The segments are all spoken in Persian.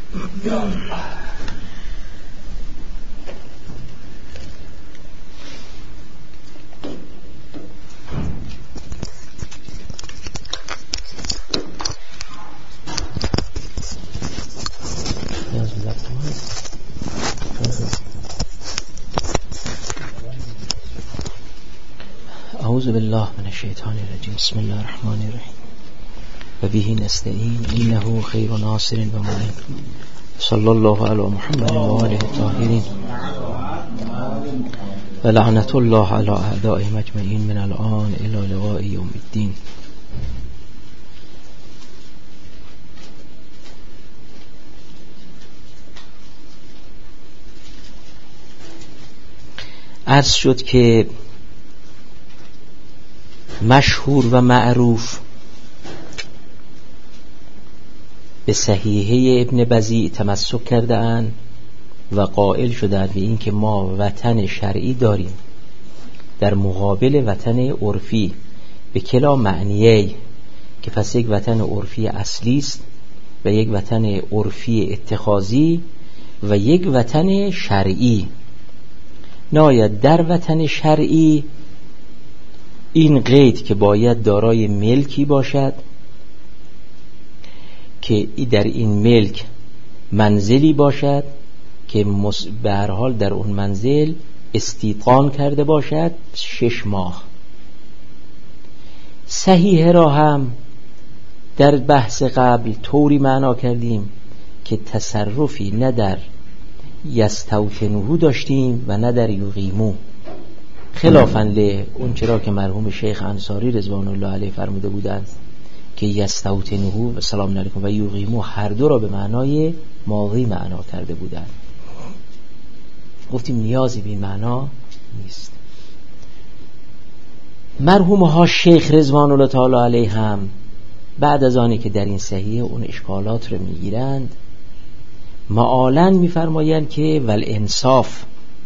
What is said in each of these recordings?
اعوذ بالله من الشیطان الرجیم. بسم الله الرحمن الرحیم و به نستعین انه خیر ناصر و معین. صلی الله علی محمد و آله الطاهرین و لعنت الله علی اعدائهم اجمعین من الان الی لقاء یوم الدین. عرض شد که مشهور و معروف به صحیحه ابن بزیع تمسک کرده اند و قائل شدند به این که ما وطن شرعی داریم در مقابل وطن عرفی به کلا معنیه، که پس یک وطن عرفی اصلی است و یک وطن عرفی اتخاذی و یک وطن شرعی. ناید در وطن شرعی این قید که باید دارای ملکی باشد که در این ملک منزلی باشد که به هر حال در اون منزل استیطان کرده باشد 6 ماه. صحیح را هم در بحث قبل طوری معنا کردیم که تصرفی نه در یستوطنوه داشتیم و نه در یقیمو، خلافاً له اون چرا که مرحوم شیخ انصاری رضوان الله علیه فرموده بودند که یستوطنوه و سلام علیکم و یقیمو هر دو را به معنای ماضی معنا کرده بودند. گفتیم نیازی به این معنا نیست. مرحوم ها شیخ رضوان الله تعالی علیه هم بعد از آنی که در این صحیح اون اشکالات رو میگیرند معالاً میفرمایند که والانصاف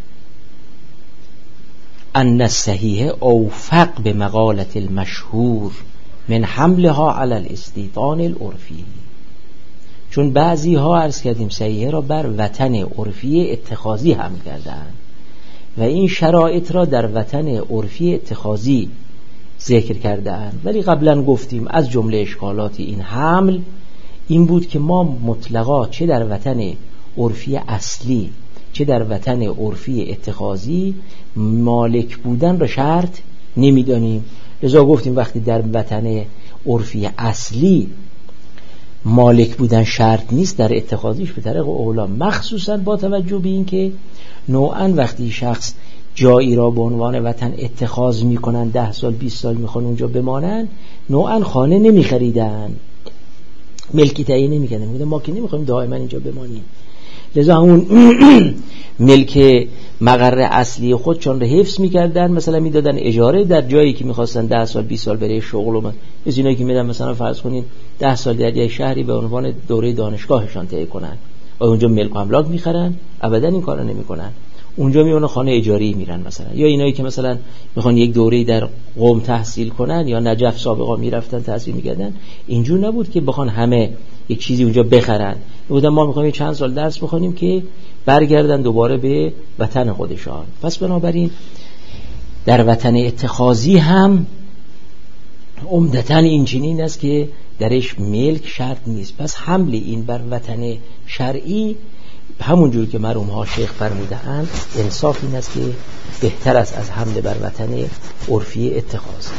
ان الصحیح اوفق به مقالت المشهور من حملها علی الاستیطان العرفی. چون بعضی ها عرض کردیم صحیح را بر وطن عرفی اتخاذی حمل کردند و این شرایط را در وطن عرفی اتخاذی ذکر کردند، ولی قبلا گفتیم از جمله اشکالات این حمل این بود که ما مطلقا چه در وطن عرفی اصلی چه در وطن عرفی اتخاذی مالک بودن را شرط نمیدانیم. لذا گفتیم وقتی در وطن عرفی اصلی مالک بودن شرط نیست، در اتخاذیش به طریق اولا، مخصوصا با توجه به این که نوعا وقتی شخص جایی را به عنوان وطن اتخاذ میکنن 10 سال 20 سال میخوان اونجا بمانن، نوعا خانه نمیخریدن، ملکی تعیین نمیکردن، میگن ما که نمیخوایم دائما اینجا بمانیم. لذا همون ملک مقر اصلی خود چون رو حفظ میکردن، مثلا میدادن اجاره در جایی که میخواستن 10 سال 20 سال برای شغل و از اینایی که میدن مثلا فرض کنین 10 سال در یک شهری به عنوان دوره دانشگاهشان طی کنن و اونجا ملک و املاک میخرن، ابدا این کارو نمیکنن، اونجا میونه خانه اجاری میرن مثلا. یا اینایی که مثلا میخوان یک دوره در قم تحصیل کنن یا نجف سابقا میرفتن تحصیل میکردن، اینجور نبود که بخوان همه یک چیزی اونجا بخرن، بودن ما میخوایم چند سال درس بخونیم که برگردن دوباره به وطن خودشان. پس بنابراین در وطن اتخاذی هم عمدتاً این چنین است که درش ملک شرط نیست. پس حمل این بر وطن شرعی همونجور که مرحوم ها شیخ فرمودند انصاف این است که بهتر است از حمل بر وطن عرفی اتخاذی.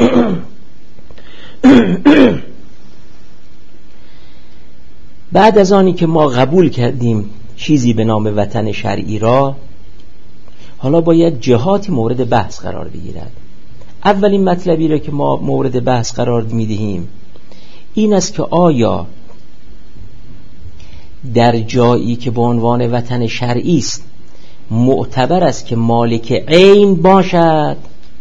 بعد از آنی که ما قبول کردیم چیزی به نام وطن شرعی را، حالا باید جهاتی مورد بحث قرار بگیرد. اولین مطلبی را که ما مورد بحث قرار میدهیم این است که آیا در جایی که به عنوان وطن شرعی است معتبر است که مالک عین باشد،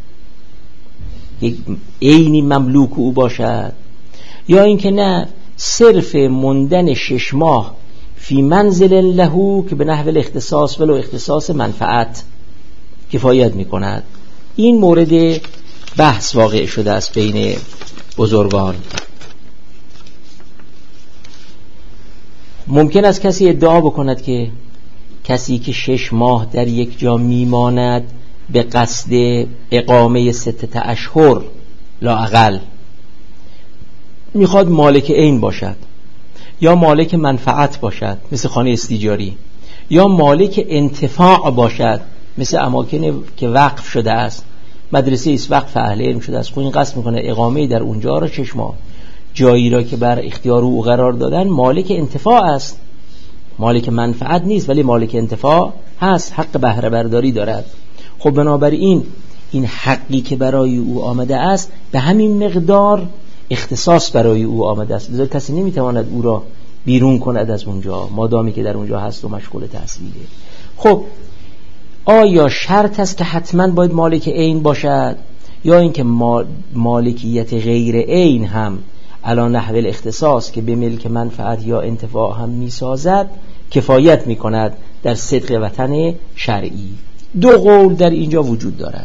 یک عینی مملوک او باشد، یا اینکه نه صرف مندن 6 ماه فی منزل له که به نحو الاختصاص ولو اختصاص منفعت کفایت می کند. این مورد بحث واقع شده است بین بزرگان. ممکن است کسی ادعا بکند که کسی که 6 ماه در یک جا میماند به قصد اقامه 6 اشهر لااقل میخواد مالک عین باشد یا مالک منفعت باشد مثل خانه استیجاری، یا مالک انتفاع باشد مثل اماکنی که وقف شده است، مدرسه است وقف اهل علم شده است، خب این قصد میکنه اقامه در اونجا را 6 ماه، جایی را که بر اختیار او قرار دادن مالک انتفاع است، مالک منفعت نیست ولی مالک انتفاع هست، حق بهره برداری دارد. خب بنابراین این حقی که برای او آمده است به همین مقدار اختصاص برای او آمده است، لذا کسی نمیتواند او را بیرون کند از اونجا مادامی که در اونجا هست و مشغول تحصیله. خب آیا شرط است که حتما باید مالک عین باشد یا اینکه مالکیت غیر عین هم علی نحو الاختصاص که به ملک منفعت یا انتفاع هم میسازد کفایت میکند در صدق وطن شرعی؟ دو قول در اینجا وجود دارد.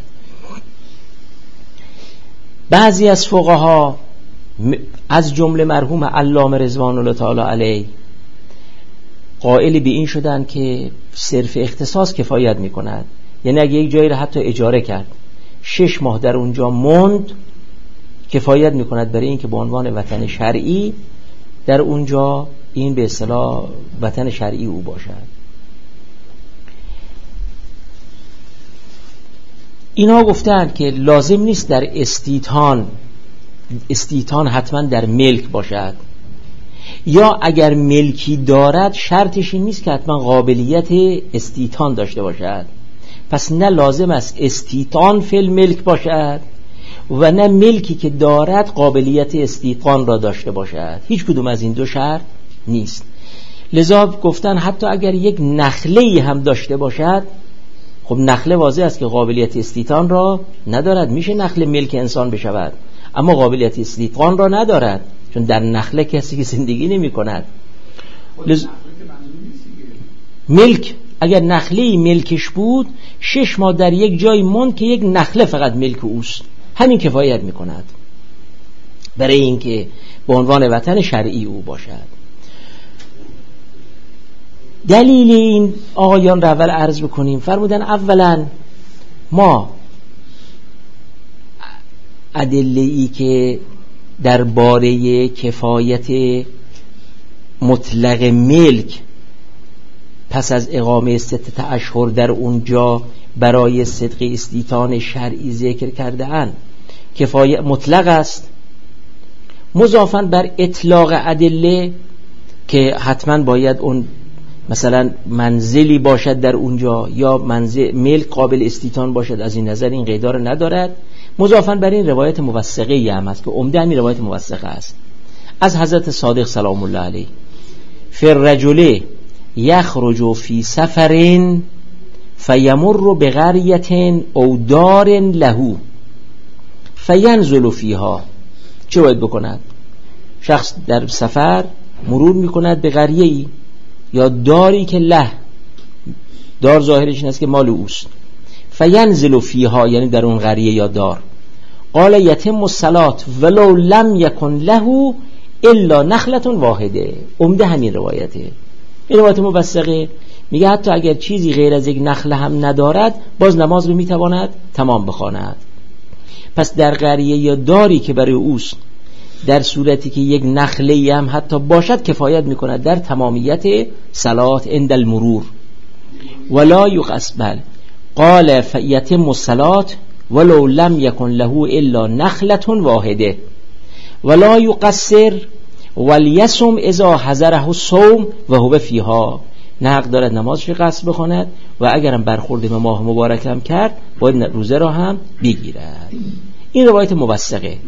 بعضی از فقها از جمله مرحوم علامه رضوان الله تعالی علیه قائل به این شدن که صرف اختصاص کفایت میکند، یعنی اگه یک جایی را حتی اجاره کرد 6 ماه در اونجا موند کفایت میکند برای اینکه به عنوان وطن شرعی در اونجا این به اصطلاح وطن شرعی او باشد. اینا گفتند که لازم نیست در استیطان حتما در ملک باشد، یا اگر ملکی دارد شرطش این نیست که حتما قابلیت استیطان داشته باشد. پس نه لازم است استیطان فی الملک باشد و نه ملکی که دارد قابلیت استیطان را داشته باشد، هیچ کدوم از این دو شرط نیست. لذا گفتن حتی اگر یک نخله هم داشته باشد، خب نخله واضح است که قابلیت استیطان را ندارد، میشه نخله ملک انسان بشود اما قابلیت استیطان را ندارد، چون در نخله کسی که زندگی نمی کند. ملک اگر نخله ملکش بود 6 ماه در یک جای موند که یک نخله فقط ملک اوست، همین کفایت می کند برای اینکه به عنوان وطن شرعی او باشد. دلیل این آقایان را اول عرض بکنیم. فرمودن اولا ما ادله‌ای که درباره کفایت مطلق ملک پس از اقامه 6 اشهر در اونجا برای صدق استیطان شرعی ذکر کرده اند کفایت مطلق است، مضافاً بر اطلاق ادله که حتما باید اون مثلا منزلی باشد در اونجا یا منزل ملک قابل استیطان باشد، از این نظر این قیدا رو ندارد. مضافاً بر این روایت موثقه هم هست که عمده همین روایت موثقه است از حضرت صادق سلام الله علیه: فالرجل یخرج فی سفر فیمر بقریة او دار له فینزل فیها. چه باید بکند؟ شخص در سفر مرور میکند به قریه‌ای یا داری که له، دار ظاهرش این است که مال اوست، فینزل فیها یعنی در اون قریه یا دار. قال یتم الصلاة ولو لم یکن له الا نخلة واحده. عمده همین روایته، این روایت موثقه، میگه حتی اگر چیزی غیر از یک نخله هم ندارد باز نماز رو میتواند تمام بخواند. پس در قریه یا داری که برای اوست در صورتی که یک نخله هم حتی باشد کفایت میکند در تمامیت صلات عند المرور. ولا یقصبل قال فیتم الصلاة ولو لم یکن له الا نخلة واحده ولا یقصر ولیصم اذا حضره الصوم و هو فیها. نه حق دارد نمازش قصر بخواند و اگرم برخورد به ماه مبارک هم کرد باید روزه را هم بگیرد. این روایت موثقه.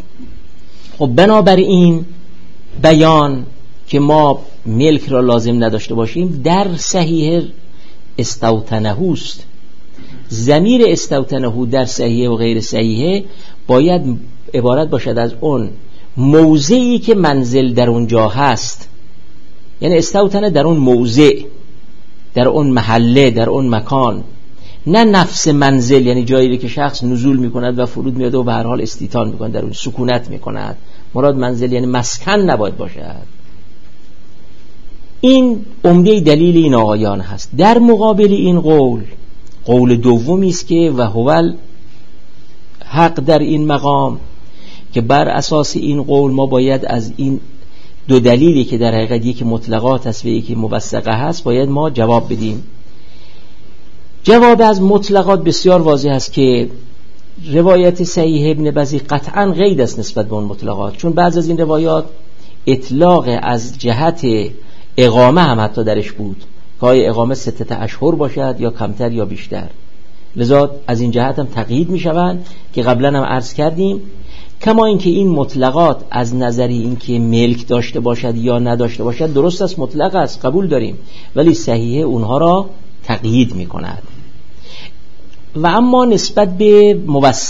خب بنابراین بیان که ما ملک را لازم نداشته باشیم در صحیح استوطنه است. ضمیر استوطنه در صحیح و غیر صحیح باید عبارت باشد از اون موضعی که منزل در اونجا هست، یعنی استوطنه در اون موضع، در اون محله، در اون مکان، نه نفس منزل یعنی جایی که شخص نزول میکند و فرود میاد و به هر حال استیطان میکند، در اون سکونت میکند. مراد منزل یعنی مسکن نباید باشد. این عمده دلیل این آقایان هست. در مقابل این قول دومی است که و هو حق در این مقام، که بر اساس این قول ما باید از این دو دلیلی که در حقیقت یکی مطلقات است و یکی موثقه هست باید ما جواب بدیم. جواب از مطلقات بسیار واضح است که روایت صحیح ابن بزی قطعا قید است نسبت به اون مطلقات، چون بعض از این روایات اطلاق از جهت اقامه هم حتی درش بود، که اقامه 6 اشهر باشد یا کمتر یا بیشتر، لذا از این جهت هم تقیید می شوند که قبلا هم عرض کردیم. کما اینکه این مطلقات از نظری اینکه ملک داشته باشد یا نداشته باشد درست است، مطلق است، قبول داریم، ولی صحیحه اونها را تقیید می کند. و اما نسبت به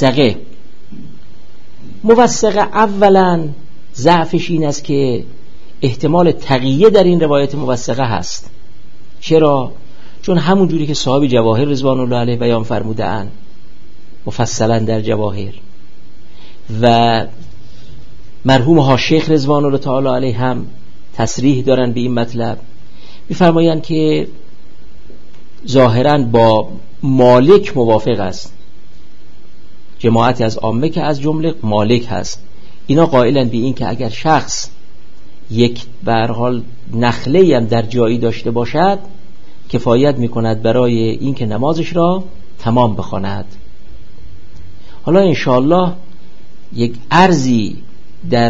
موثقه اولا ضعفش این است که احتمال تقییه در این روایت موثقه هست. چرا؟ چون همون جوری که صاحب جواهر رضوان الله علیه بیان فرموده‌اند مفصلا در جواهر، و مرحوم ها شیخ رضوان الله تعالی علیه هم تصریح دارن به این مطلب، می‌فرمایند که ظاهراً با مالک موافق است، جماعتی از عامه که از جمله مالک هست، اینا قائلن به این که اگر شخص یک به هر حال نخله‌ای هم در جایی داشته باشد کفایت می‌کند برای این که نمازش را تمام بخواند. حالا انشاءالله یک عرضی در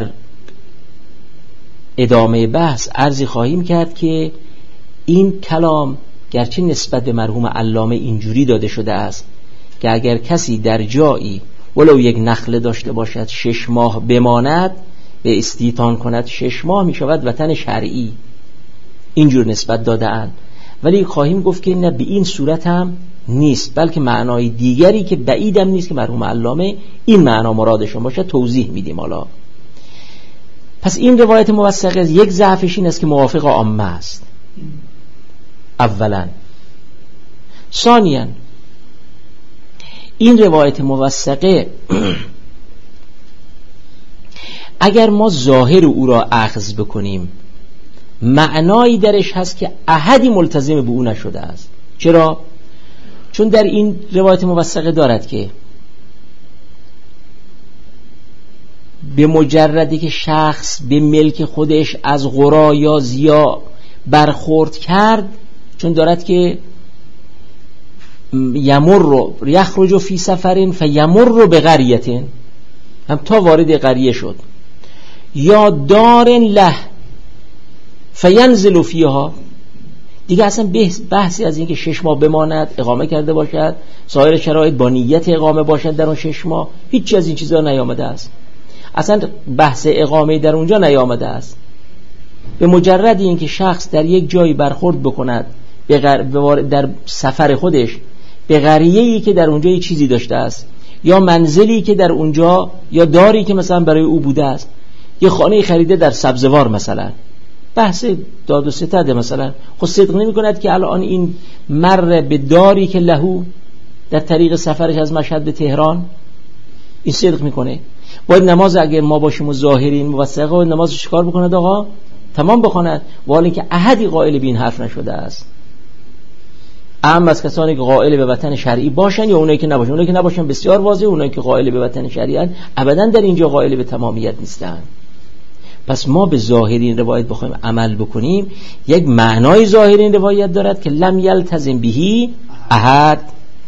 ادامه بحث عرضی خواهیم کرد که این کلام گرچه نسبت به مرحوم علامه اینجوری داده شده است که اگر کسی در جایی ولو یک نخله داشته باشد 6 ماه بماند به استیطان کند 6 ماه می شود وطن شرعی، اینجور نسبت داده اند. ولی خواهیم گفت که نه، به این صورت هم نیست، بلکه معنای دیگری که بعیدم نیست که مرحوم علامه این معنا مرادشون باشه توضیح میدیم. حالا پس این روایت موثقه یک ضعفش این است که موافق عامه است اولا. ثانیاً این روایت موثقه اگر ما ظاهر او را اخذ بکنیم معنایی درش هست که احدی ملتزم به او نشده است. چرا؟ چون در این روایت موثقه دارد که به مجردی که شخص به ملک خودش از غرا یا زیا برخورد کرد، چون دارد که یخرج فی سفرین فیمر بقریه، هم تا وارد قریه شد، یا دار له فینزل فیها، دیگه اصلا بحثی از این که 6 ماه بماند اقامه کرده باشد، سایر شرایط با نیت اقامه باشد در اون 6 ماه، هیچی از این چیزا نیامده است، اصلا بحث اقامه در اونجا نیامده است. به مجرد این که شخص در یک جایی برخورد بکند در سفر خودش به قریه‌ای که در اونجا یه چیزی داشته است، یا منزلی که در اونجا، یا داری که مثلا برای او بوده است، یه خانه خریده در سبزوار مثلا، بحث داد و ستده مثلا، خب صدق نمی کند که الان این مر به داری که لهو در طریق سفرش از مشهد به تهران، این صدق میکنه. باید نماز اگر ما باشیم و ظاهرین موثقه و نماز چیکار بکند آقا؟ تمام بخواند، ولی اینکه احدی قائل به این حرف نشده است. اما از کسانی که قائل به وطن شرعی باشن یا اونایی که نباشن، اونایی که نباشن بسیار واضحه، اونایی که قائل به وطن شرعی ان ابدا در اینجا قائل به تمامیت نیستن. پس ما به ظاهرین روایت بخوایم عمل بکنیم، یک معنای ظاهرین روایت دارد که لم یلتزم بهی احد.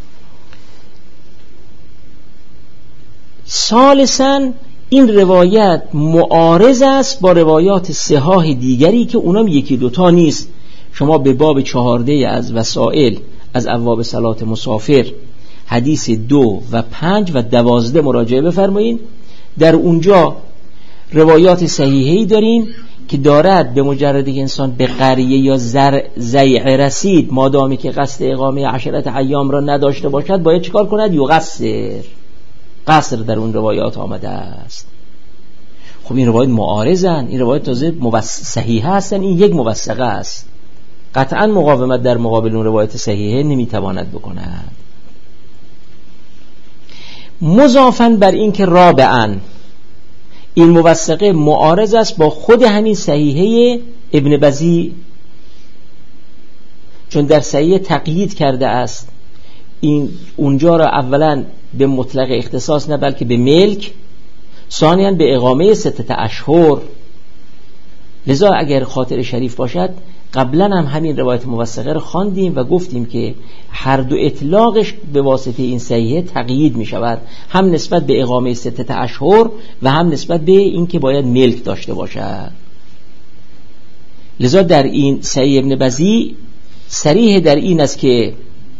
ثالثاً این روایت معارض است با روایات صحاح دیگری که اونم یکی دوتا نیست. شما به باب 14 از وسائل از ابواب صلات مسافر حدیث 2 و 5 و 12 مراجعه بفرمایید، در اونجا روایات صحیحی داریم که دارد به مجردی که انسان به قریه یا زیع رسید، مادامی که قصد اقامه 10 ایام را نداشته باشد باید چیکار کند؟ قصر در اون روایات آمده است. خب این روایت معارضن، این روایت تازه صحیحه هستن، این یک موثقه است، قطعا مقاومت در مقابل اون روایت صحیحه نمیتواند بکند. مضافاً بر این که رابعاً این موثقه معارض است با خود همین صحیحه ابن بزی چون در صحیح تقیید کرده است این اونجا را اولا به مطلق اختصاص نه بلکه به ملک، ثانیاً به اقامه 6 اشهر. لذا اگر خاطر شریف باشد قبلا هم همین روایت موثقه رو خواندیم و گفتیم که هر دو اطلاقش به واسطه این صحیحه تقیید می شود، هم نسبت به اقامه 6 اشهر و هم نسبت به این که باید ملک داشته باشد. لذا در این صحیح ابن بزی صریح در این است که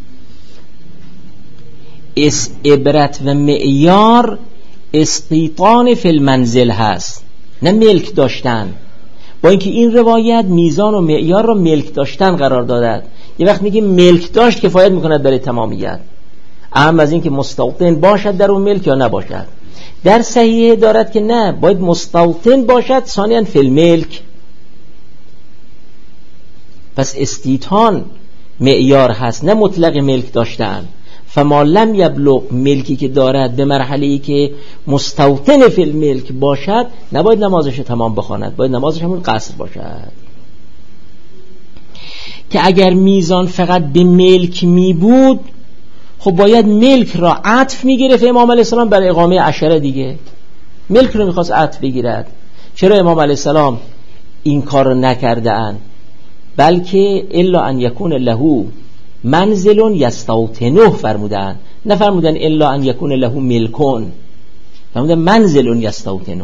عبرت و معیار استیطان فی المنزل هست، نه ملک داشتن. با اینکه این روایت میزان و معیار را ملک داشتن قرار دادد. یه وقت میگه ملک داشت کفایت میکند برای تمامیت، اهم از این که مستوطن باشد در اون ملک یا نباشد. در صحیحه دارد که نه، باید مستوطن باشد، ثانیاً فی الملک. پس استیطان معیار هست، نه مطلق ملک داشتن. فما لم یبلغ، ملکی که دارد به مرحله‌ای که مستوطن فی الملک باشد نباید نمازش تمام بخواند، باید نمازش همون قصر باشد. که اگر میزان فقط به ملک می بود خب باید ملک را عطف می گرفت امام علیه السلام برای اقامه عشره دیگه. ملک رو میخواست عطف بگیرد. چرا امام علیه السلام این کار رو نکرده اند؟ بلکه الا ان یکون له منزل یستوطنه فرمودن، نفرمودن الا ان یکون له ملکون، فرمودن منزل یستوطنه.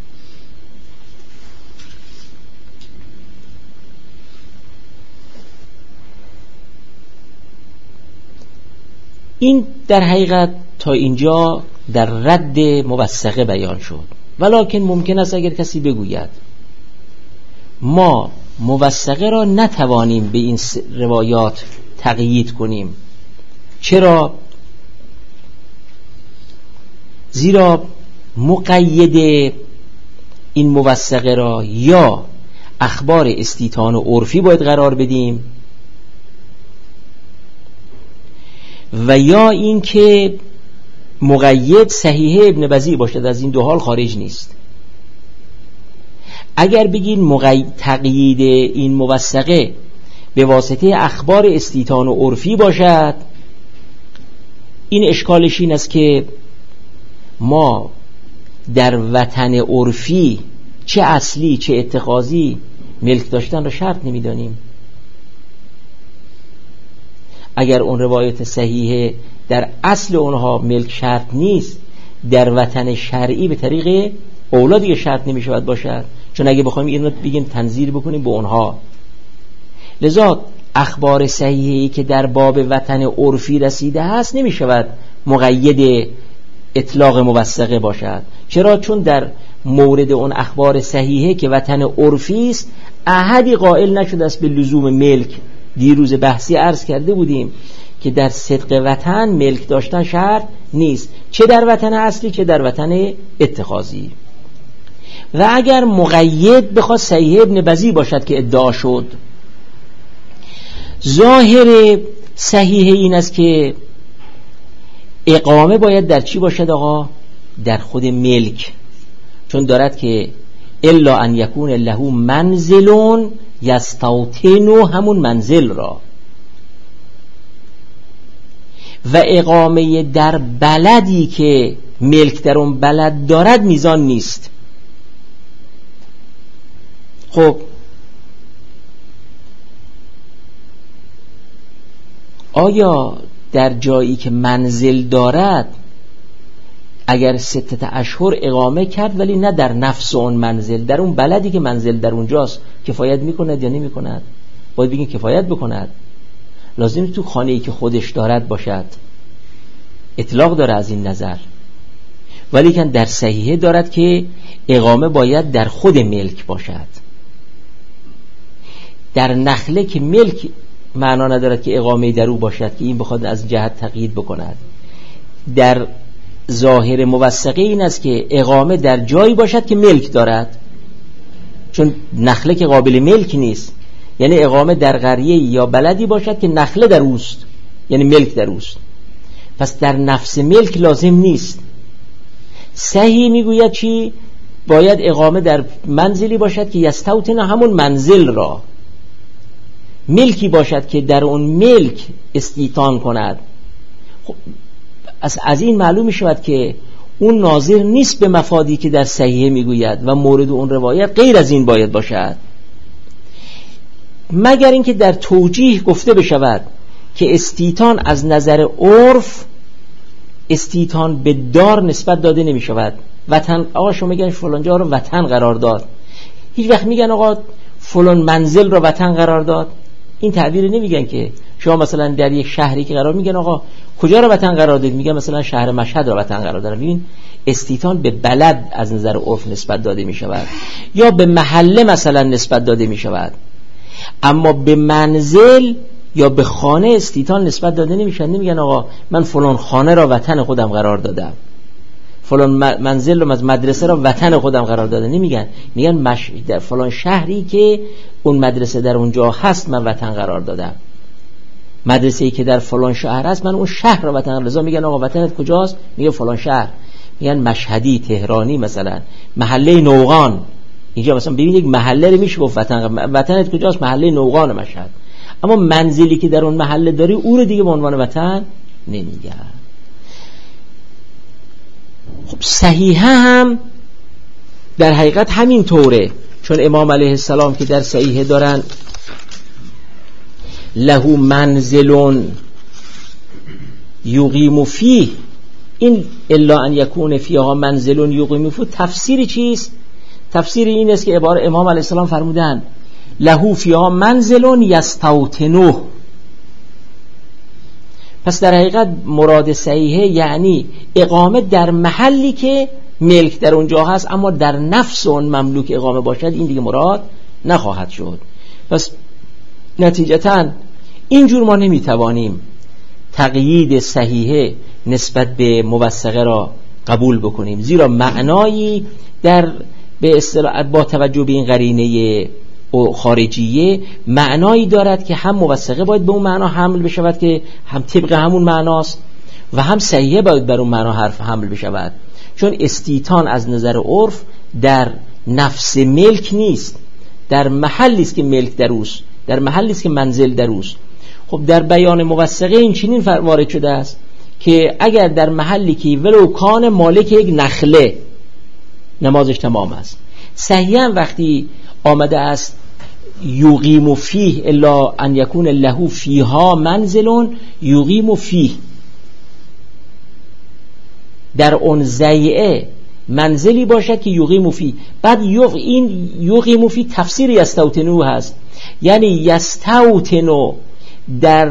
این در حقیقت تا اینجا در رد موثقه بیان شد. ولکن ممکن است اگر کسی بگوید ما موثقه را نتوانیم به این روایات تقیید کنیم. چرا؟ زیرا مقید این موثقه را یا اخبار استیطان و عرفی باید قرار بدیم و یا این که مقید صحیحه ابن بزی باشد. از این دو حال خارج نیست. اگر بگین تقیید این موثقه به واسطه اخبار استیطان و عرفی باشد، این اشکالش این است که ما در وطن عرفی چه اصلی چه اتخاذی ملک داشتن را شرط نمیدانیم. اگر اون روایت صحیحه در اصل اونها ملک شرط نیست، در وطن شرعی به طریق اولا دیگه شرط نمی شود باشد، چون اگه بخوایم این رو بگیم تنظیر بکنیم به اونها. لذا اخبار صحیحی که در باب وطن عرفی رسیده هست نمی شود مقید اطلاق موثقه باشد. چرا؟ چون در مورد اون اخبار صحیحه که وطن عرفی است احدی قائل نشده است به لزوم ملک. دیروز بحثی عرض کرده بودیم که در صدق وطن ملک داشتن شرط نیست، چه در وطن اصلی چه در وطن اتخاذی. و اگر مقید بخواد صحیح ابن بزی باشد که ادعا شد، ظاهر صحیح این است که اقامه باید در چی باشد آقا؟ در خود ملک، چون دارد که الا ان یکون له منزلون یستوطنو، همون منزل را. و اقامه در بلدی که ملک در اون بلد دارد میزان نیست. خب آیا در جایی که منزل دارد اگر 6 اشهر اقامه کرد ولی نه در نفس اون منزل، در اون بلدی که منزل در اونجاست، کفایت میکند یا نمیکند؟ باید بگیم کفایت بکند. لازم تو خانه‌ای که خودش دارد باشد. اطلاق داره از این نظر، ولی که در صحیحه دارد که اقامه باید در خود ملک باشد. در نخله که ملک معنا ندارد که اقامه در او باشد که این بخواد از جهت تقیید بکند. در ظاهر موثقه این است که اقامه در جایی باشد که ملک دارد، چون نخله که قابل ملک نیست. یعنی اقامه در قریه یا بلدی باشد که نخله در اوست، یعنی ملک در اوست. پس در نفس ملک لازم نیست. صحیح میگوید چی؟ باید اقامه در منزلی باشد که یستوطن، همون منزل را. ملکی باشد که در اون ملک استیطان کند، خب از این معلوم می شود که اون ناظر نیست به مفادی که در صحیحه میگوید و مورد اون روایت غیر از این باید باشد، مگر اینکه در توجیه گفته بشود که استیطان از نظر عرف استیطان به دار نسبت داده نمی شود. وطن، آقا شما میگن فلان جا رو وطن قرار داد، هیچ وقت میگن آقا فلان منزل رو وطن قرار داد؟ این تعبیر نمیگن که شما مثلا در یک شهری که قرار، میگن آقا کجا رو وطن قرار دادید؟ میگن مثلا شهر مشهد رو وطن قرار دادن. ببین استیطان به بلد از نظر عرف نسبت داده می شود یا به محله مثلا نسبت داده می شود، اما به منزل یا به خانه استیطان نسبت داده نمیشه. نمیگن آقا من فلان خانه را وطن خودم قرار دادم، فلان منزل رو از مدرسه را وطن خودم قرار دادم. نمیگن، میگن در فلان شهری که اون مدرسه در اونجا هست من وطن قرار دادم، مدرسه‌ای که در فلان شهر هست من اون شهر را وطن. رضا میگن آقا وطنت کجاست؟ میگه فلان شهر. میگن مشهدی، تهرانی، مثلا محله نوغان. اینجا مثلا ببین یک محله رو میشه گفت وطنت کجاست؟ محله نوغان مشهد. اما منزلی که در اون محله داری او رو دیگه به عنوان وطن نمیگن. خب صحیحه هم در حقیقت همین طوره، چون امام علیه السلام که در صحیحه دارن له منزل یقیم فیه، این الا ان یکون فیها منزل یقیم فیه تفسیر چیست؟ تفسیر این است که عبارت امام علیه السلام فرمودند له فیها منزل یستوطنه. پس در حقیقت مراد صحیحه یعنی اقامه در محلی که ملک در اونجا هست، اما در نفس اون مملوک اقامه باشد این دیگه مراد نخواهد شد. پس نتیجتاً اینجور ما نمیتوانیم تقیید صحیحه نسبت به موثقه را قبول بکنیم، زیرا معنایی در به اصطلاح با توجه به این قرینه خارجیه معنایی دارد که هم موثقه باید به اون معنا حمل بشود که هم طبق همون معناست و هم صحیحه باید بر اون معنا حرف حمل بشود، چون استیطان از نظر عرف در نفس ملک نیست، در محلی است که ملک در اوست، در محلی است که منزل در اوست. خب در بیان موثقه این چنین وارد شده است که اگر در محلی که ولو کان مالک یک نخله نمازش تمام است. صحیحاً وقتی آمده است یقیم فیه الا ان یکون له فیها منزل یقیم فیه، در اون ضیعه منزلی باشد که یقیم فیه، بعد این یقیم فیه تفسیر یستوطنو هست، یعنی یستوطنو در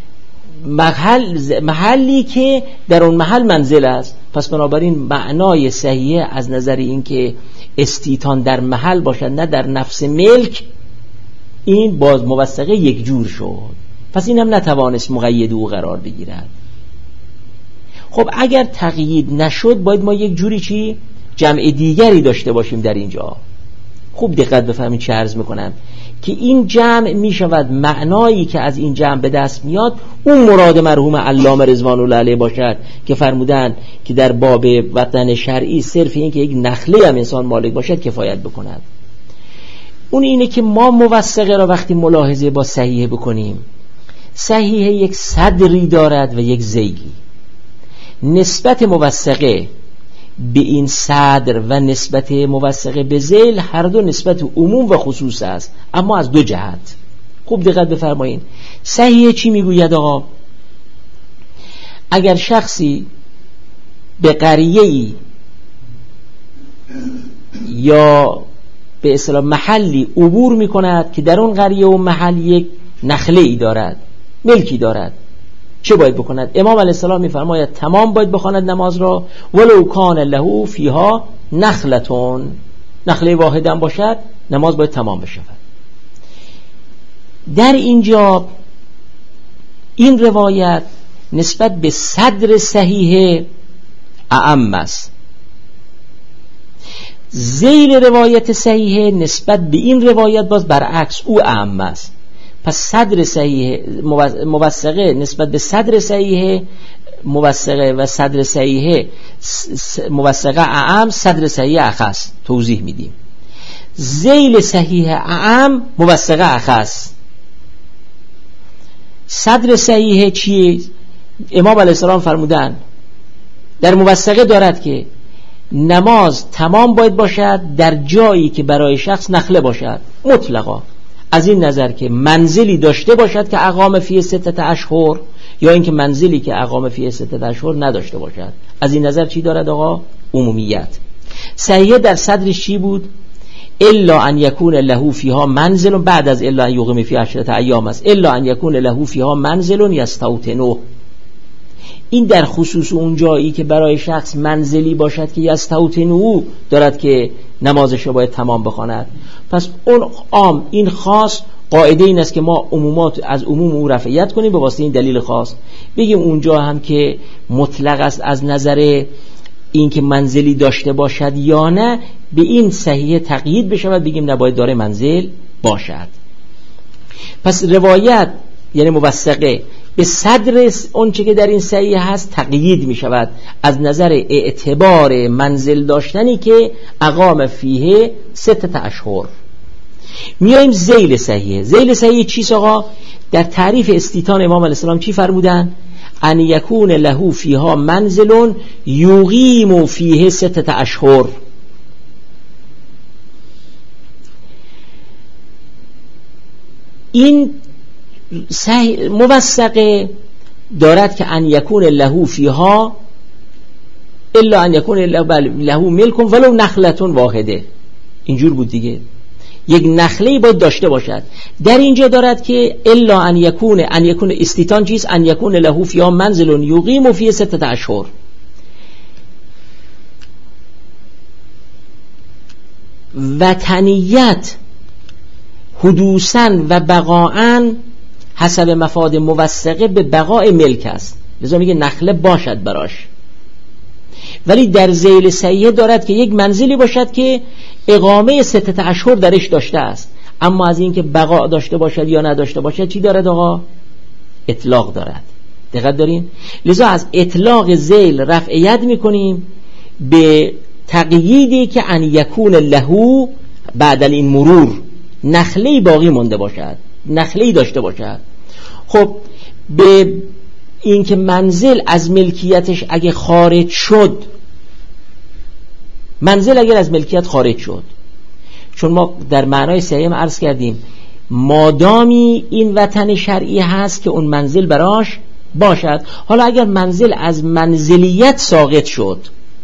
محلی که در اون محل منزل است. پس بنابراین معنای صحیحه از نظر این که استیطان در محل باشد نه در نفس ملک، این باز موثقه یک جور شد، پس این هم نتوانست مقید او قرار بگیرد. خب اگر تقیید نشد باید ما یک جوری چی؟ جمع دیگری داشته باشیم در اینجا. خوب دقت بفهمید چه عرض میکنم که این جمع میشود معنایی که از این جمع به دست میاد اون مراد مرحوم علامه رضوان الله علیه باشد که فرمودن که در باب وطن شرعی صرف این که یک نخله هم انسان مالک باشد کفایت بکند. اون اینه که ما موثقه را وقتی ملاحظه با صحیحه بکنیم، صحیحه یک صدری دارد و یک ذیلی. نسبت موثقه به این صدر و نسبت موثقه به ذیل هر دو نسبت عموم و خصوص است، اما از دو جهت. خوب دقت بفرمایید. صحیحه چی میگوید آقا؟ اگر شخصی به قریه‌ای یا به اصطلاح محلی عبور میکند که در اون قریه و محل یک نخله‌ای دارد، ملکی دارد، چه باید بکند؟ امام علیه السلام میفرماید تمام باید بخواند نماز را، ولو کان له فیها نخلتون، نخله واحد هم باشد نماز باید تمام بشود. در اینجا این روایت نسبت به صدر صحیحه اعم است، ذیل روایت صحیحه نسبت به این روایت باز برعکس او اعم است. پس صدر صحیحه موثقه نسبت به صدر صحیحه موثقه و صدر صحیحه موثقه اعم، صدر صحیحه اخص. توضیح میدیم. ذیل صحیحه اعم، موثقه اخص. صدر صحیحه چیه؟ امام علیه السلام فرمودن در موثقه دارد که نماز تمام باید باشد در جایی که برای شخص نخله باشد مطلقا، از این نظر که منزلی داشته باشد که اقام فیه 6 اشهر، یا اینکه منزلی که اقام فیه 6 اشهر نداشته باشد. از این نظر چی دارد آقا؟ عمومیت. صحیح در صدرش چی بود؟ الا ان یکون له فیها منزل، بعد از الا ان یقیم فی 10 ایام است، الا ان یکون له فیها منزل یستوطنه. این در خصوص اون جایی که برای شخص منزلی باشد که یستوطنه دارد که نمازش رو باید تمام بخواند. پس اون عام، این خاص، قاعده این است که ما عمومات از عموم او رفعیت کنیم به واسطه این دلیل خاص. بگیم اونجا هم که مطلق است از نظر این که منزلی داشته باشد یا نه، به این صحیح تقیید بشود، بگیم نباید داره منزل باشد. پس روایت یعنی موثقه به صدر اون چه که در این صحیح هست تقیید می شود از نظر اعتبار منزل داشتنی که اقام فیه 6 اشهر. میاییم ذیل صحیح. ذیل صحیح چیست آقا؟ در تعریف استیطان امام علیه السلام چی فرمودن؟ ان یکون له فیها منزل یقیم فیه 6 اشهر. این موثقه دارد که ان یکون له فیها الا ان یکون له ملک ولو نخلة واحده. اینجور بود دیگه، یک نخله باید داشته باشد. در اینجا دارد که الا ان یکون استیطان چیست؟ ان یکون له فیها منزل یقیم فیه 6 اشهر. وطنیت حدوثاً و بقاءً حسب مفاد موثقه به بقاء ملک است، لذا میگه نخله باشد براش. ولی در ذیل صحیح دارد که یک منزلی باشد که اقامه 6 اشهر درش داشته است، اما از این که بقاء داشته باشد یا نداشته باشد چی دارد آقا؟ اطلاق دارد. دقت دارین؟ لذا از اطلاق ذیل رفعیت میکنیم به تقییدی که ان یکون له بعد این مرور نخله‌ای باقی مونده باشد، نخله‌ای داشته باشد. خب به این که منزل از ملکیتش اگه خارج شد، منزل اگر از ملکیت خارج شد، چون ما در معنای صحیح عرض کردیم مادامی این وطن شرعی هست که اون منزل براش باشد. حالا اگر منزل از منزلیت ساقط شد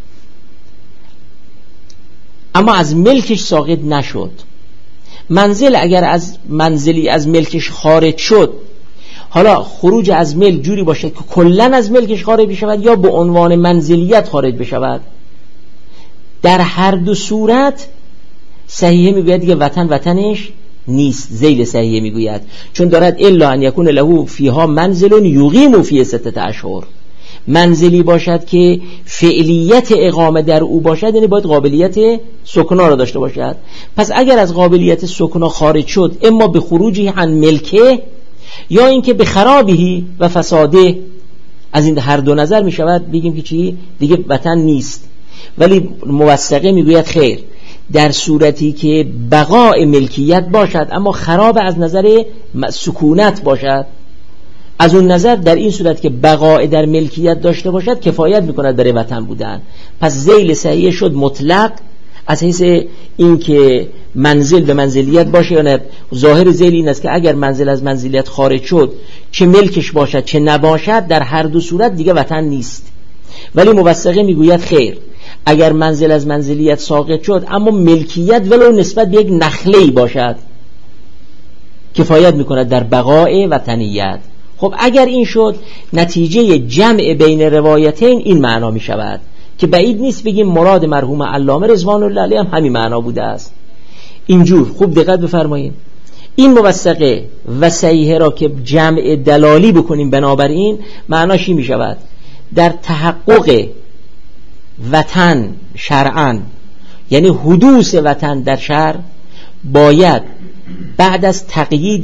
اما از ملکش ساقط نشد، منزل اگر از منزلی از ملکش خارج شد، حالا خروج از ملک جوری باشه که کلن از ملکش خارج بشود یا به عنوان منزلیت خارج بشود، در هر دو صورت صحیح میگوید که وطنش نیست. ذیل صحیح میگوید چون دارد الا ان یکون له فیها منزل یقیم فیه 6 اشهر، منزلی باشد که فعلیت اقامه در او باشد، یعنی باید قابلیت سکنا را داشته باشد. پس اگر از قابلیت سکنا خارج شد، اما به خروجی عن ملکه یا اینکه به خرابی و فساده، از این هر دو نظر می شود بگیم که چی؟ دیگه وطن نیست. ولی موثقه میگوید خیر، در صورتی که بقاء ملکیت باشد اما خراب از نظر سکونت باشد، از اون نظر در این صورت که بقاء در ملکیت داشته باشد کفایت میکند برای وطن بودن. پس ذیل صحیح شد مطلق از حیث این که منزل به منزلیت باشه یا نه. ظاهر ذیل این است که اگر منزل از منزلیت خارج شد، چه ملکش باشد چه نباشد، در هر دو صورت دیگه وطن نیست. ولی موثقه میگوید خیر، اگر منزل از منزلیت ساقط شد اما ملکیت ولو نسبت به یک نخله‌ای باشد، کفایت میکند در بقاء وطنیت. خب اگر این شد، نتیجه جمع بین روایتین این معنا می شود که بعید نیست بگیم مراد مرحوم علامه رضوان الله علیه هم همین معنا بوده است. اینجور خوب دقت بفرمایید، این موثقه و صحیحه را که جمع دلالی بکنیم، بنابراین معناش این می شود در تحقق وطن شرعاً، یعنی حدوث وطن در شرع، باید بعد از تقیید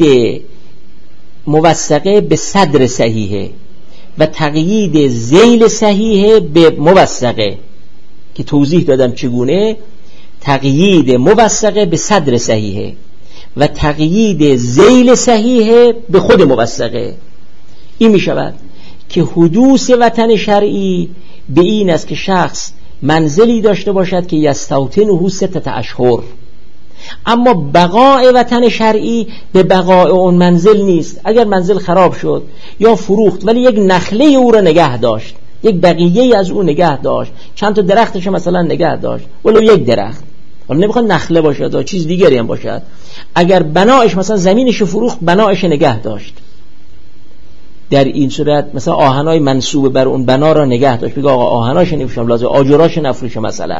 موثقه به صدر صحیحه و تقیید ذیل صحیحه به موثقه که توضیح دادم چگونه، تقیید موثقه به صدر صحیحه و تقیید ذیل صحیحه به خود موثقه. این می شود که حدوث وطن شرعی به این است که شخص منزلی داشته باشد که یستوطنه 6 اشهر، اما بقاء وطن شرعی به بقاء اون منزل نیست. اگر منزل خراب شد یا فروخت ولی یک نخله او را نگه داشت، یک بقیه از او نگه داشت، چند تا درختش مثلا نگه داشت، ولو یک درخت، ولی نمیخواد نخله باشد یا چیز دیگری هم باشد، اگر بنایش مثلا زمینش فروخت بنایش نگه داشت، در این صورت مثلا آهنای منسوب بر اون بنا را نگه داشت، بگه آقا آهناش نمیفروشم، لازم آجراش نفروشم مثلا،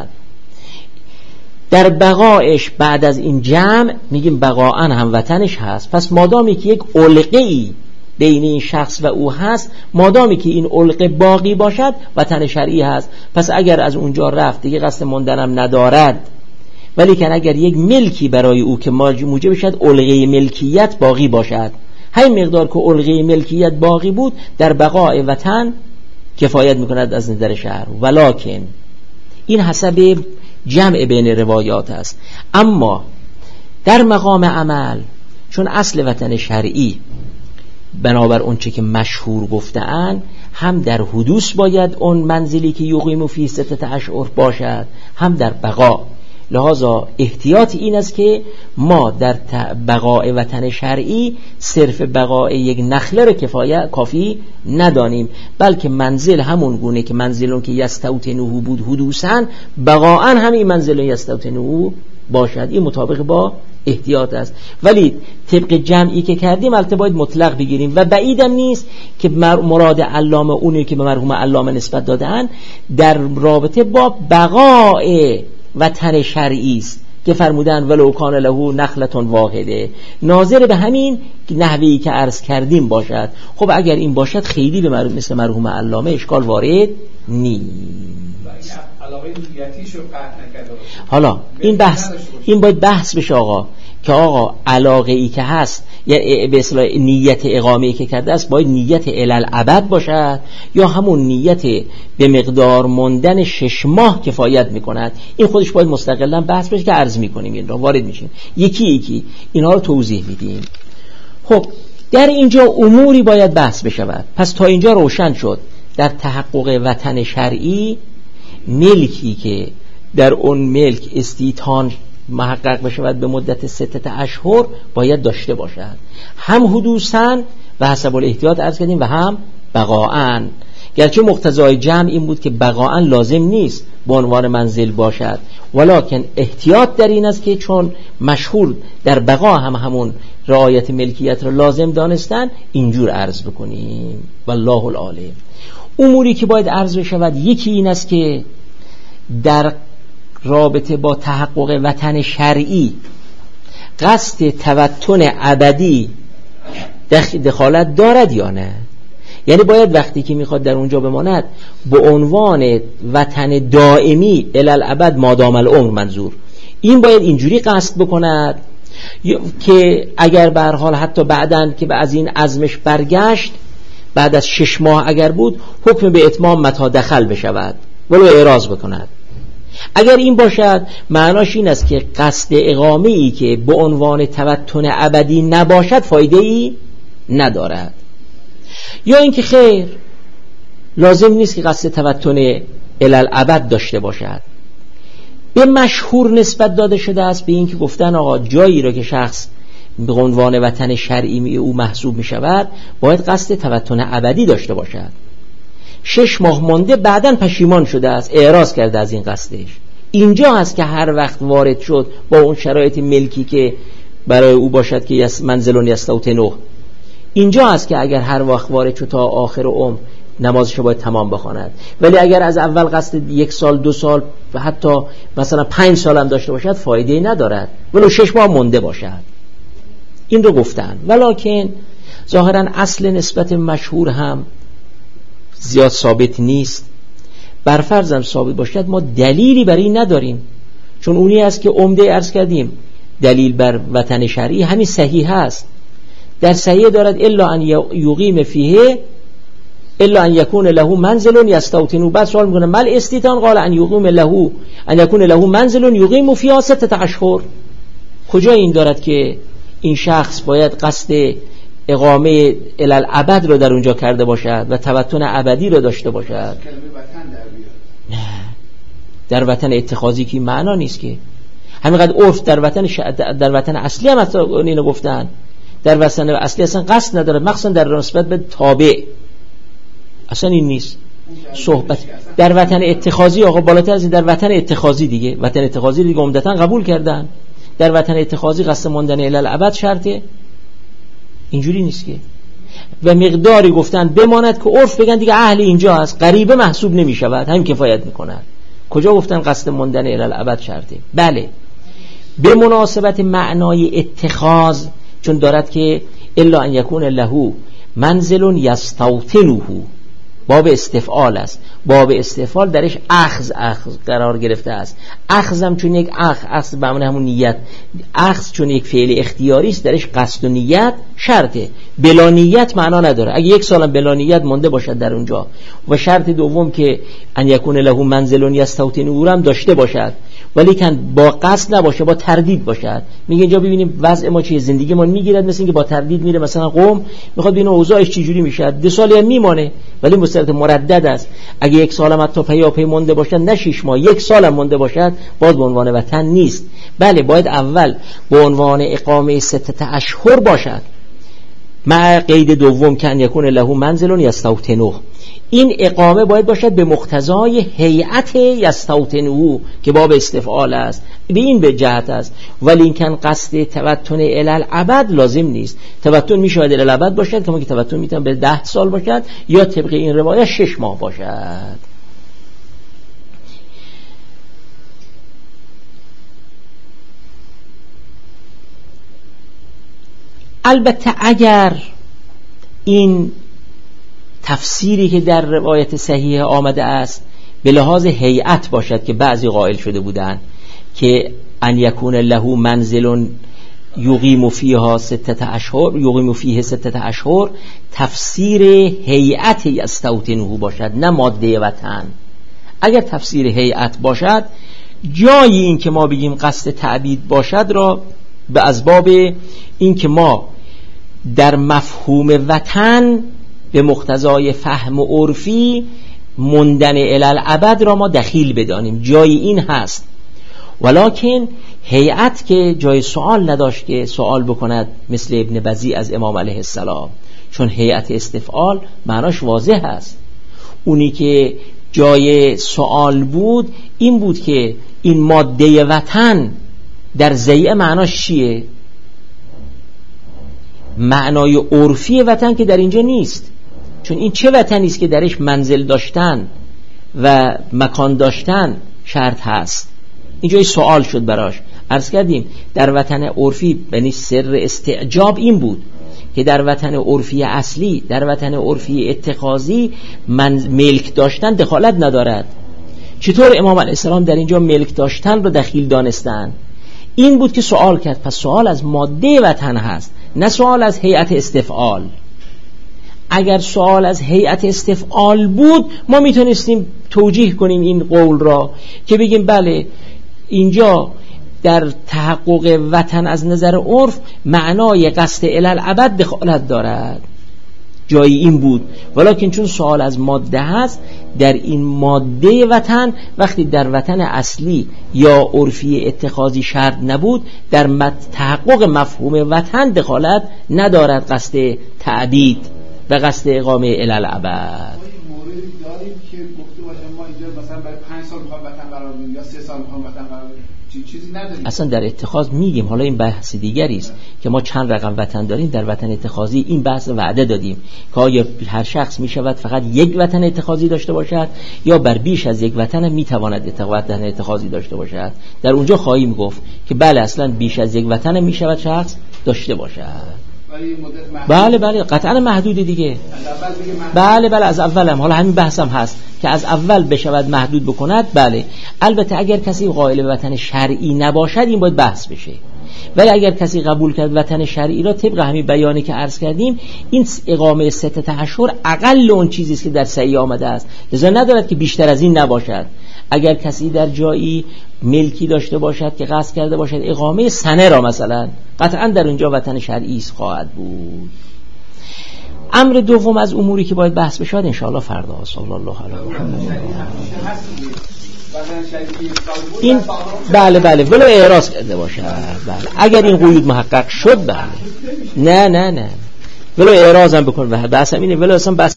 در بقایش بعد از این جمع میگیم بقاءً هم وطنش هست. پس مادامی که یک علقه‌ای بین این شخص و او هست، مادامی که این علقه باقی باشد وطن شرعی هست. پس اگر از اونجا رفت دیگه قصد موندنم ندارد، ولی که اگر یک ملکی برای او که موجب شد علقه ملکیت باقی باشد، همین مقدار که علقه ملکیت باقی بود در بقاء وطن کفایت میکند از نظر شرع. ولکن این حسب جمع بین روایات است. اما در مقام عمل چون اصل وطن شرعی بنابر اون چه که مشهور گفتن، هم در حدوث باید اون منزلی که یقیم فی 6 اشهر باشد، هم در بقا. لذا احتیاط این است که ما در بقاء وطن شرعی صرف بقاء یک نخله را کافی ندانیم، بلکه منزل همون گونه که منزلون که یستوطنه بود حدوثاً، بقاءً همین منزلون یستوطنه باشد. این مطابق با احتیاط است. ولی طبق جمعی که کردیم البته باید مطلق بگیریم و بعیدم نیست که مراد علامه اونی که به مرحوم علامه نسبت دادن در رابطه با بقاء وطن شرعی است که فرمودن ولو کان له نخلة واحده، ناظر به همین نحوی که عرض کردیم باشد. خب اگر این باشد خیلی به مثل مرحوم علامه اشکال وارد نیست. علاقه نیتیشو قطع نکرده. حالا این باید بحث بشه آقا، که آقا علاقه ای که هست یا به اصطلاح نیت اقامه‌ای که کرده است باید نیت الالعبد باشد یا همون نیت به مقدار موندن 6 ماه کفایت میکند. این خودش باید مستقلا بحث بشه که عرض میکنیم، این را وارد میشیم یکی یکی اینها رو توضیح میدیم. خب در اینجا اموری باید بحث بشود. پس تا اینجا روشن شد در تحقق وطن شرعی ملکی که در اون ملک استیطان محقق بشود به مدت 6 اشهر باید داشته باشد، هم حدوثاً و حسب الاحتیاط عرض کردیم و هم بقاءً. گرچه مقتضای جمع این بود که بقاءً لازم نیست به عنوان منزل باشد، ولکن احتیاط در این است که چون مشهور در بقا هم همون رعایت ملکیت را لازم دانستن، اینجور عرض بکنیم. والله العالم. اموری که باید عرض بشود یکی این است که در رابطه با تحقق وطن شرعی قصد توطن ابدی دخالت دارد یا نه. یعنی باید وقتی که میخواد در اونجا بماند به عنوان وطن دائمی الالعبد مادام العمر منظور، این باید اینجوری قصد بکند که اگر به هر حال حتی بعداً که از این عزمش برگشت بعد از 6 ماه اگر بود حکم به اتمام متا دخل بشود ولو اعراض بکند. اگر این باشد معناش این است که قصد اقامه ای که به عنوان توطن ابدی نباشد فایده ای ندارد، یا اینکه خیر لازم نیست که قصد توطن الالعبد داشته باشد. به مشهور نسبت داده شده است به این که گفتن آقا جایی را که شخص به عنوان وطن شرعی او محسوب می شود باید قصد توطن ابدی داشته باشد. 6 ماه مانده بعداً پشیمان شده است، اعراض کرده از این قصدش. اینجا هست که هر وقت وارد شد با اون شرایط ملکی که برای او باشد که منزلون یستوطنه، اینجا هست که اگر هر وقت وارد شد تا آخر عمر نمازش باید تمام بخواند. ولی اگر از اول قصد 1 سال 2 سال و حتی مثلا 5 سال هم داشته باشد فایده ندارد ولو 6 ماه مونده باشد. این رو گفتن. ولکن ظاهرا اصل نسبت مشهور هم زیاد ثابت نیست. بر فرضم ثابت باشد ما دلیلی برای این نداریم، چون اونی است که عمده عرض کردیم دلیل بر وطن شرعی همین صحیح است. در صحیح دارد الا ان یقیم فیه الا ان یکون له منزل یستوطن. بعد سوال میکنه مال استیطان قال ان یقیم له ان یکون له منزل یقیم فیها 6 اشهر. کجا این دارد که این شخص باید قصد اقامه الالعبد رو در اونجا کرده باشد و تبتن ابدی رو داشته باشد. نه، در وطن اتخاذی که معنا نیست که. همینقدر عرف در وطن اصلی هم حتی اینو گفتن، در وطن اصلی اصلا قصد نداره، مخصوصا در نسبت به تابع اصلا این نیست صحبت. در وطن اتخاذی آقا بالاتر از این، در وطن اتخاذی دیگه، وطن اتخاذی دیگه عمدتاً قبول کردن، در وطن اتخاذی قصد ماندن الی الابد شرطه، اینجوری نیست که. و مقداری گفتن بماند که عرف بگن دیگه اهل اینجا هست، غریبه محسوب نمی شود، همین کفایت میکنن. کجا گفتن قصد ماندن الی الابد شرطه؟ بله، به مناسبت معنای اتخاذ، چون دارد که الا ان یکون له منزل یستوطنه، باب استفعال است. باب استفعال درش اخذ قرار گرفته است. اخذم چون یک اخذ به معنی همون نیت، اخذ چون یک فعل اختیاری است، درش قصد و نیت شرطه. بلا نیت معنا نداره. اگه یک سالم بلا نیت مونده باشد در اونجا، و شرط دوم که ان یکون له منزل یستوطنه هم داشته باشد، ولی کن با قصد نباشه، با تردید باشد. میگه اینجا ببینیم وضع ما چیه، زندگی ما میگیرد مثل اینکه با تردید میره، مثلا قوم میخواد ببینه اوضاعش چه جوری میشه، 2 سالی هم میمانه ولی مستعد مردد است. اگه 1 سالم حتی پیاپی مونده باشد، نه 6 ماه، 1 سالم مونده باشد، باز به عنوان وطن نیست. بله، باید اول به عنوان اقامه 6 اشهر باشد، مع قید دوم که ان یکون له منزل یستوطنه. این اقامه باید باشد به مقتضای هیئت یستوطنه که باب استفعال است، به این به جهت است. ولی این کن قصد تبتن الی الابد لازم نیست. تبتن می شود الی الابد باشد، که ما که تبتن میتونم به 10 سال باشد، یا طبق این روایت 6 ماه باشد. البته اگر این تفسیری که در روایت صحیح آمده است به لحاظ هیئت باشد که بعضی قائل شده بودند که ان یکون له منزل یقیم فیها 6 اشهر، یقیم فیه 6 اشهر، تفسیر هیئت یستوطنه باشد، نه ماده وطن. اگر تفسیر هیئت باشد، جای این که ما بگیم قصد تعبید باشد را به اسباب این که ما در مفهوم وطن به مقتضای فهم عرفی مندن الی الابد را ما دخیل بدانیم، جای این هست. ولکن هیئت که جای سوال نداشت که سوال بکند مثل ابن بزیع از امام علیه السلام، چون هیئت استفعال معناش واضح است. اونی که جای سوال بود این بود که این ماده وطن در ضیع معناش چیه؟ معنای عرفی وطن که در اینجا نیست، چون این چه وطنی است که درش منزل داشتن و مکان داشتن شرط هست. اینجا سوال شد براش. عرض کردیم در وطن عرفی، یعنی سر استعجاب این بود که در وطن عرفی اصلی، در وطن عرفی اتخاذی، ملک داشتن دخالت ندارد. چطور امام علیه السلام در اینجا ملک داشتن رو دخیل دانستن؟ این بود که سوال کرد. پس سوال از ماده وطن هست، نه سوال از هیئت استفعال. اگر سوال از هیئت استفعال بود، ما میتونستیم توجیه کنیم این قول را که بگیم بله اینجا در تحقق وطن از نظر عرف معنای قصد الی الابد دخالت دارد، جایی این بود. ولکن چون سوال از ماده هست، در این ماده وطن وقتی در وطن اصلی یا عرفی اتخاذی شرط نبود، در تحقق مفهوم وطن دخالت ندارد قصد تعبید و قصد اقامه الی الابد. موردی داریم که گفته باشم ما اینجا مثلا برای 5 سال میخوام وطن قرار بگیریم یا 3 سال میخوام وطن قرار بگیریم، چیزی نداریم. اصلا در اتخاذ میگیم، حالا این بحث دیگری است که ما چند رقم وطن داریم. در وطن اتخاذی این بحث وعده دادیم که آیا هر شخص میشود فقط یک وطن اتخاذی داشته باشد یا بر بیش از یک وطن میتواند وطن اتخاذی داشته باشد. در اونجا خواهیم گفت که بله اصلا بیش از یک وطن میشود شخص داشته باشد. بله قطعا محدود دیگه. بله از اول هم، حالا همین بحثم هست که از اول بشود محدود بکند. بله البته اگر کسی قائل به وطن شرعی نباشد این باید بحث بشه، ولی اگر کسی قبول کرد وطن شرعی را، طبق همین بیانی که عرض کردیم، این اقامه 6 اشهر اقل اون چیزی است که در صحیح آمده است، لذا ندارد که بیشتر از این نباشد. اگر کسی در جایی ملکی داشته باشد که قصد کرده باشد اقامه سنه را مثلا، قطعا در اونجا وطن شرعی خواهد بود. امر دوم از اموری که باید بحث بشه ان شاء الله فردا. صلی الله علیه محمد. این بله ولی اعراض کرده باشه. بله اگر این قیود محقق شد بله. نه ولی اعراض هم بکن. بحث اینه ولی اصلا بحث